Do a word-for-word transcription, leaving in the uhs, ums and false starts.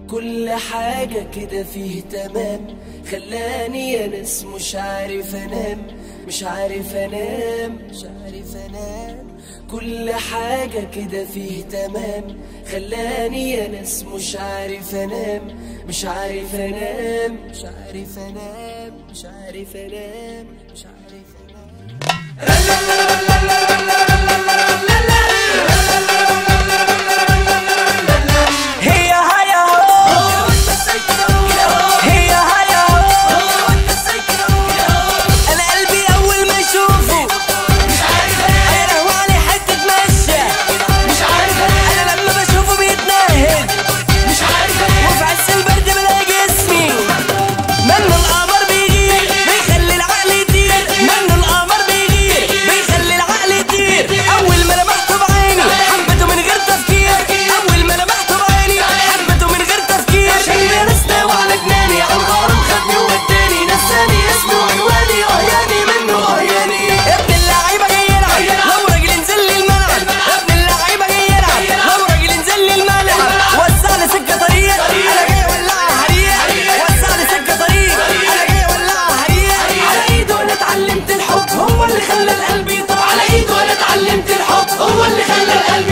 كل حاجة كده فيه تمام، خلاني يا ناس مش عارف انام، مش عارف انام، مش عارف انام. كل حاجة كده فيه تمام، خلاني يا ناس مش عارف انام، مش عارف انام، مش عارف انام، مش عارف انام، مش عارف هو اللي خلى القلب